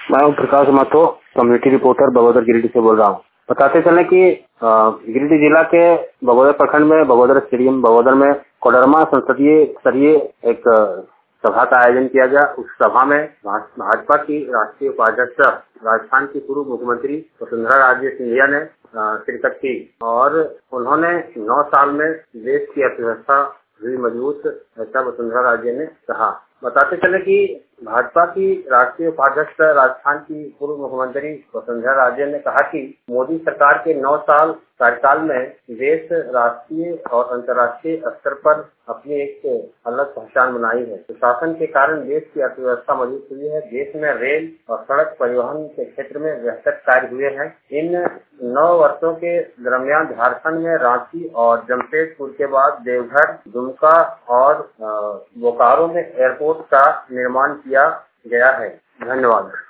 मैं हूँ प्रकाश माथो, कम्युनिटी रिपोर्टर बगोदर गिरिडीह से बोल रहा हूँ। बताते चले कि गिरिडीह जिला के बगोदर प्रखंड में बगोदर स्टेडियम बगोदर में कोडरमा संसदीय स्तरीय एक सभा का आयोजन किया गया। उस सभा में भाजपा की राष्ट्रीय उपाध्यक्ष राजस्थान की पूर्व मुख्यमंत्री वसुंधरा राजे सिंधिया ने शिरकत की और उन्होंने 9 साल में देश की अर्थव्यवस्था हुई मजबूत, ऐसा वसुंधरा राजे ने कहा। बताते चले कि भाजपा की राष्ट्रीय उपाध्यक्ष राजस्थान की पूर्व मुख्यमंत्री वसुंधरा राजे ने कहा कि मोदी सरकार के 9 साल कार्यकाल में देश राष्ट्रीय और अंतर्राष्ट्रीय स्तर पर अपनी एक अलग पहचान बनाई है। सुशासन के कारण देश की अर्थव्यवस्था मजबूत हुई है। देश में रेल और सड़क परिवहन के क्षेत्र में बेहतर कार्य हुए हैं। इन 9 वर्षों के दरमियान झारखंड में रांची और जमशेदपुर के बाद देवघर, दुमका और बोकारो में एयरपोर्ट का निर्माण किया गया है। धन्यवाद।